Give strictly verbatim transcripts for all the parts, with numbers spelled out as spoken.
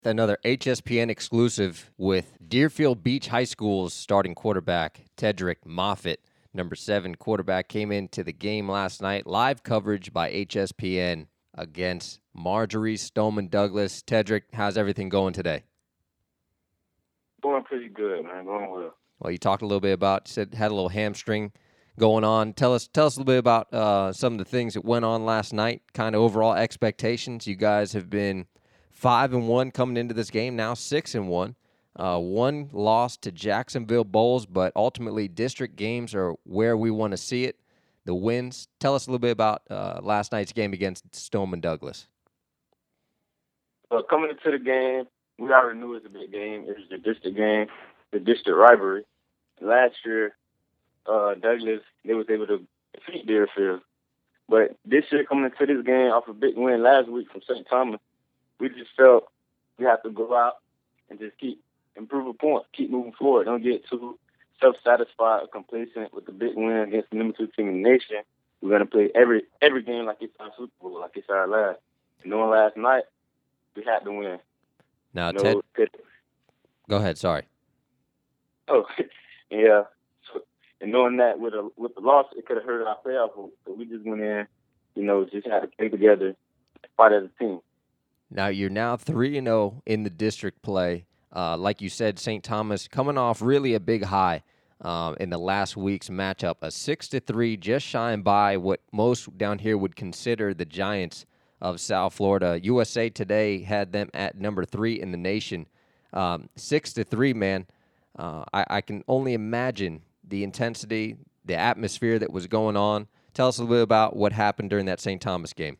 Another H S P N exclusive with Deerfield Beach High School's starting quarterback, Tedrick Moffitt. Number seven quarterback came into the game last night. Live coverage by H S P N against Marjory Stoneman Douglas. Tedrick, how's everything going today? Going pretty good, man. Going well. Well, you talked a little bit about, said had a little hamstring going on. Tell us, tell us a little bit about uh, some of the things that went on last night. Kind of overall expectations. You guys have been five and one coming into this game. Now six and one. Uh, one loss to Jacksonville Bulls, but ultimately district games are where we want to see it. The wins. Tell us a little bit about uh, last night's game against Stoneman Douglas. But coming into the game, we already knew it was a big game. It was the district game, the district rivalry. Last year, uh, Douglas, they was able to defeat Deerfield. But this year, coming into this game off a big win last week from Saint Thomas, we just felt we have to go out and just keep improve a point, keep moving forward. Don't get too self-satisfied or complacent with the big win against the number two team in the nation. We're gonna play every every game like it's our Super Bowl, like it's our last. And knowing last night, we had to win. Now, No, Ted, could, go ahead. Sorry. oh, yeah. So, and knowing that with a with the loss, it could have hurt our playoff hope. So we just went in, you know, just had to play together, fight as a team. Now you're now three and zero in the district play. Uh, like you said, Saint Thomas coming off really a big high um, in the last week's matchup, a six to three, just shying by what most down here would consider the Giants of South Florida. U S A Today had them at number three in the nation, um, six to three. Man, uh, I, I can only imagine the intensity, the atmosphere that was going on. Tell us a little bit about what happened during that Saint Thomas game.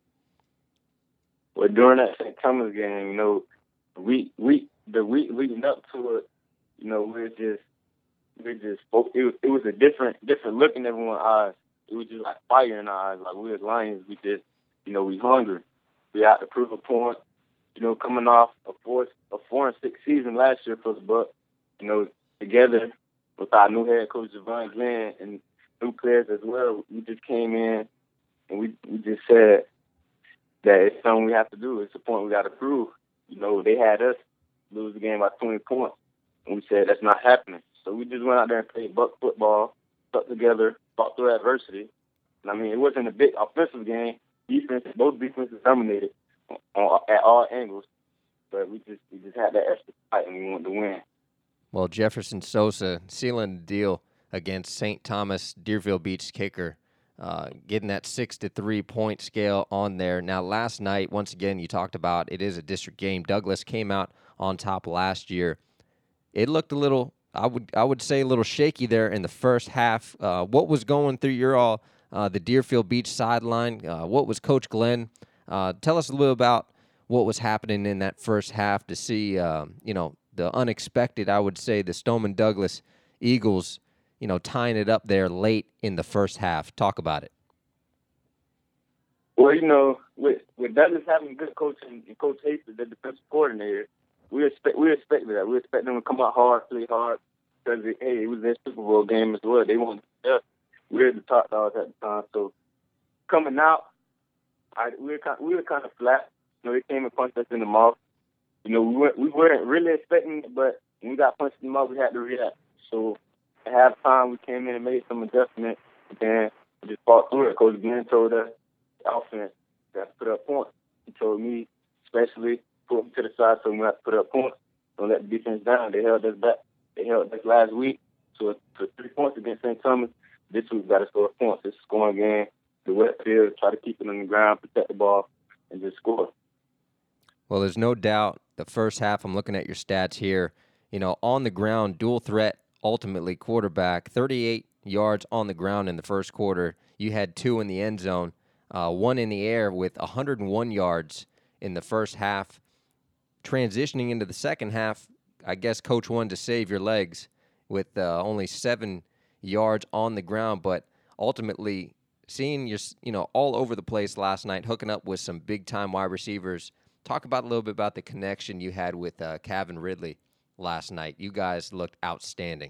Well, during that Saint Thomas game, you know, we we the week leading up to it, you know, we are just we just spoke. It was it was a different different look in everyone's eyes. It was just like fire in our eyes. Like we as Lions, we just you know we hungry. We had to prove a point. You know, coming off a four a four and six season last year for the Bucs. You know, together with our new head coach Javon Glenn and new players as well, we just came in and we we just said that it's something we have to do. It's a point we got to prove. You know, they had us lose the game by twenty points, and we said that's not happening. So we just went out there and played buck football, stuck together, fought through adversity. And I mean, it wasn't a big offensive game. Defense, both defenses dominated on, at all angles, but we just we just had that extra fight and we wanted to win. Well, Jefferson Sosa sealing the deal against Saint Thomas Deerfield Beach kicker. Uh, getting that six to three point scale on there. Now, last night, once again, you talked about it is a district game. Douglas came out on top last year. It looked a little, I would, I would say, a little shaky there in the first half. Uh, what was going through your all uh, the Deerfield Beach sideline? Uh, what was Coach Glenn? Uh, tell us a little about what was happening in that first half to see, um, you know, the unexpected. I would say the Stoneman Douglas Eagles, you know, tying it up there late in the first half. Talk about it. Well, you know, with with Douglas having good coaching and Coach Hastings, the defensive coordinator, we expect we expected that. We expect them to come out hard, play hard, because it, hey, it was their Super Bowl game as well. They wanted us. We were the top dogs at the time, so coming out, I we were kind we were kind of flat. You know, they came and punched us in the mouth. You know, we weren't we weren't really expecting it, but when we got punched in the mouth, we had to react. So at halftime, we came in and made some adjustments, and then we just fought through it. Coach Glenn told us the offense got to put up points. He told me, especially, put me to the side so we have to put up points. Don't let the defense down. They held us back. They held us last week to, to three points against Saint Thomas. This week, we got to score points. It's a scoring game. The wet field, try to keep it on the ground, protect the ball, and just score. Well, there's no doubt the first half, I'm looking at your stats here, you know, on the ground, dual threat, ultimately quarterback, thirty-eight yards on the ground in the first quarter. You had two in the end zone, uh, one in the air with one hundred one yards in the first half. Transitioning into the second half, I guess Coach wanted to save your legs with uh, only seven yards on the ground, but ultimately seeing you, you know, all over the place last night, hooking up with some big-time wide receivers. Talk about a little bit about the connection you had with uh, Calvin Ridley last night. You guys looked outstanding.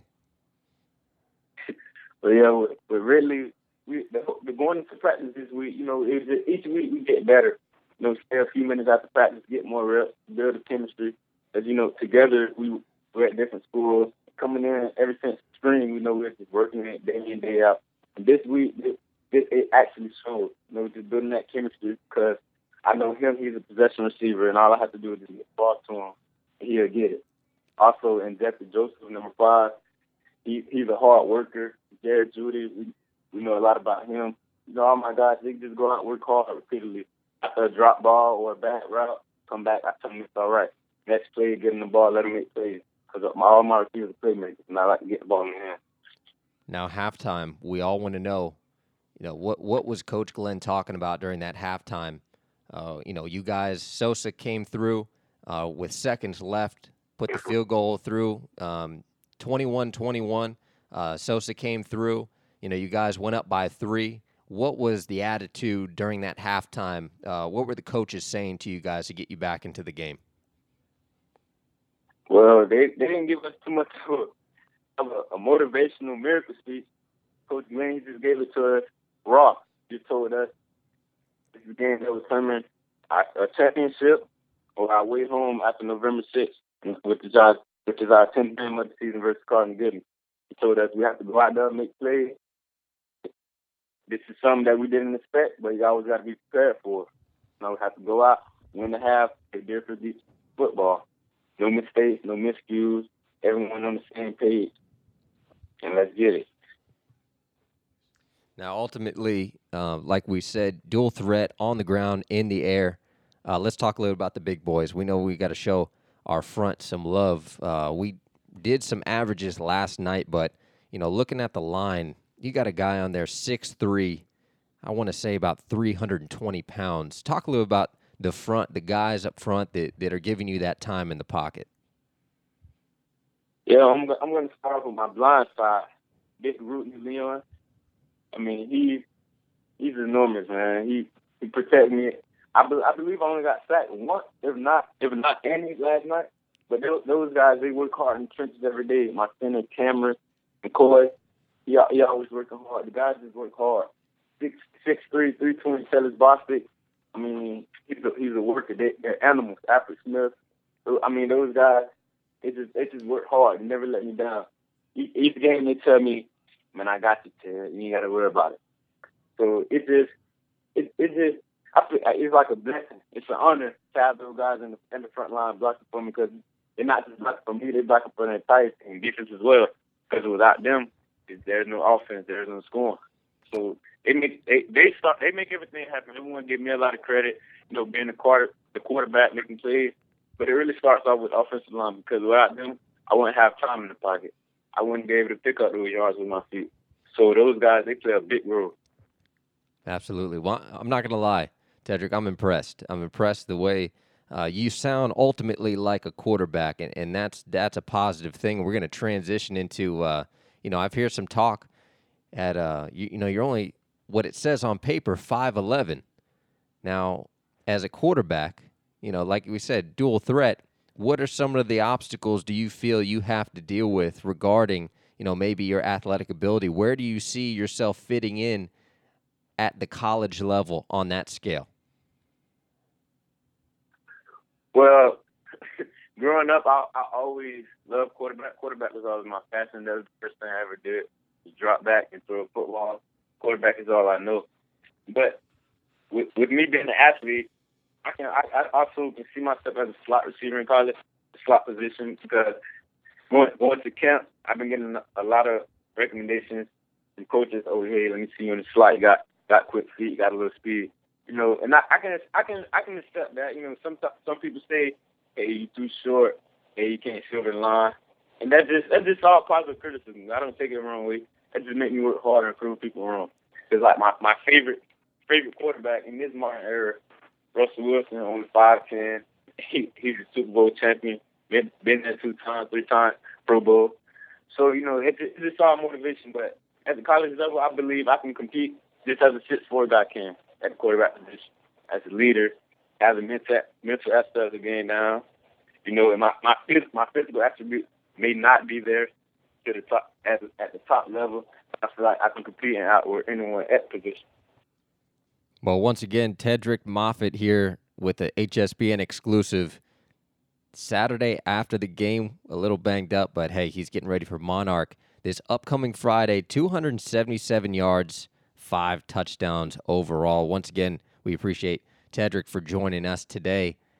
But yeah, with, with Ridley, we the, the going into practice this week, you know, it, it, each week we get better. you know, stay a few minutes after practice, get more reps, build a chemistry. As you know, together we were at different schools. Coming in ever since spring, we know we're just working it day in, day out. And this week, it, it, it actually showed, you know, just building that chemistry because I know him, he's a possession receiver, and all I have to do is just get the ball to him, and he'll get it. Also, in Jeffrey Joseph, number five, he, he's a hard worker. Jared Judy, we, we know a lot about him. You know, all my guys, they just go out and work hard repeatedly. After a drop ball or a bad route, come back, I tell them it's all right. Next play, get him the ball, let him make plays. Because all my receivers are playmakers, and I like to get the ball in the hand. Now, halftime, we all want to know, you know, what what was Coach Glenn talking about during that halftime? Uh, you know, you guys, Sosa came through uh, with seconds left, put the field goal through, um, twenty-one twenty-one. Uh, Sosa came through. You know, you guys went up by three. What was the attitude during that halftime? Uh, what were the coaches saying to you guys to get you back into the game? Well, they, they didn't give us too much of a, of a, a motivational miracle speech. Coach Glenn just gave it to us raw. He told us this is a game that was coming, a championship or our way home after November sixth, which is our, which is our tenth game of the season versus Cardinal Goodman. He told us we have to go out there and make plays. This is something that we didn't expect, but you always got to be prepared for. You know, we have to go out, win the half, take care for the football. No mistakes, no miscues, everyone on the same page. And let's get it. Now, ultimately, uh, like we said, dual threat on the ground, in the air. Uh, let's talk a little about the big boys. We know we got to show our front some love. Uh, we did some averages last night, but, you know, looking at the line, you got a guy on there, six three, I want to say about three hundred twenty pounds. Talk a little about the front, the guys up front that, that are giving you that time in the pocket. Yeah, I'm, I'm going to start with my blind side. Big Rudy Leon. I mean, he he's enormous, man. He he protects me. I, be, I believe I only got sacked once, if not if not any last night. But those, those guys, they work hard in the trenches every day. My center, Cameron, McCoy, he, he always working hard. The guys just work hard. Six six three, three twenty, Tellus Bostic. I mean, he's a, he's a worker. They, they're animals. Alfred Smith. I mean, those guys, they just they just work hard. They never let me down. Each game they tell me, man, I got you, Ted. You ain't got to worry about it. So it just, it, it just, I feel it's like a blessing. It's an honor to have those guys in the, in the front line blocking for me because they're not just blocking for me, they're blocking for the entire team, defense as well. Because without them, there's no offense, there's no scoring. So they make they, they start they make everything happen. Everyone give me a lot of credit, you know, being the quarter the quarterback making plays. But it really starts off with offensive line because without them, I wouldn't have time in the pocket. I wouldn't be able to pick up those yards with my feet. So those guys, they play a big role. Absolutely. Well, I'm not going to lie, Tedrick, I'm impressed. I'm impressed the way uh, you sound ultimately like a quarterback, and, and that's that's a positive thing. We're going to transition into, uh, you know, I've heard some talk at, uh, you, you know, you're only, what it says on paper, five eleven. Now, as a quarterback, you know, like we said, dual threat, what are some of the obstacles do you feel you have to deal with regarding, you know, maybe your athletic ability? Where do you see yourself fitting in at the college level on that scale? Well, growing up, I, I always loved quarterback. Quarterback was always my passion. That was the first thing I ever did, was drop back and throw a football. Quarterback is all I know. But with, with me being an athlete, I can I, I also can see myself as a slot receiver in college, the slot position, because going, going to camp, I've been getting a lot of recommendations from coaches. Oh, hey, let me see you in the slot. You got got quick feet, got a little speed, you know. And I, I can I can I can accept that. You know, some some people say, hey, you too short. Hey, you can't silver the line, and that just that's just all positive criticism. I don't take it the wrong way. That just make me work harder and prove people wrong. Because like my, my favorite favorite quarterback in this modern era, Russell Wilson, only five ten. He, he's a Super Bowl champion. Been, been there two times, three times, Pro Bowl. So, you know, it's, it's just all motivation. But at the college level, I believe I can compete just as a six four guy can at the quarterback position. As a leader, as a mental, mental aspect of the game down. You know, and my, my, my physical attributes may not be there to the top at, at the top level. I feel like I can compete and outwork anyone at the position. Well, once again, Tedrick Moffitt here with the H S B N exclusive. Saturday after the game, a little banged up, but hey, he's getting ready for Monarch. This upcoming Friday, two hundred seventy-seven yards, five touchdowns overall. Once again, we appreciate Tedric for joining us today